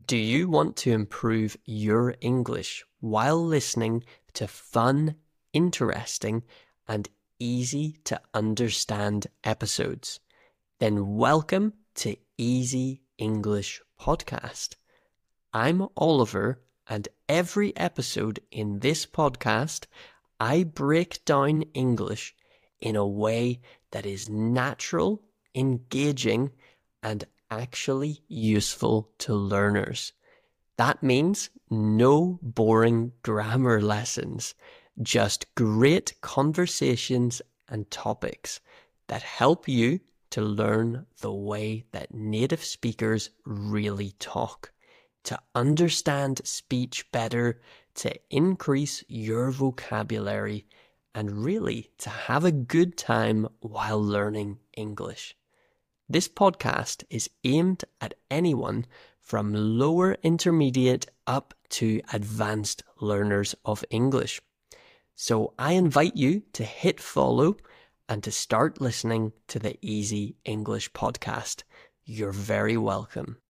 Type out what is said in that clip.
Do you want to improve your English while listening to fun, interesting, and easy to understand episodes? Then welcome to Easy English Podcast. I'm Oliver, and every episode in this podcast, I break down English in a way that is natural, engaging, and actually useful to learners. That means no boring grammar lessons, just great conversations and topics that help you to learn the way that native speakers really talk, to understand speech better, to increase your vocabulary, and really to have a good time while learning English. This podcast is aimed at anyone from lower intermediate up to advanced learners of English. So I invite you to hit follow and to start listening to the Easy English Podcast. You're very welcome.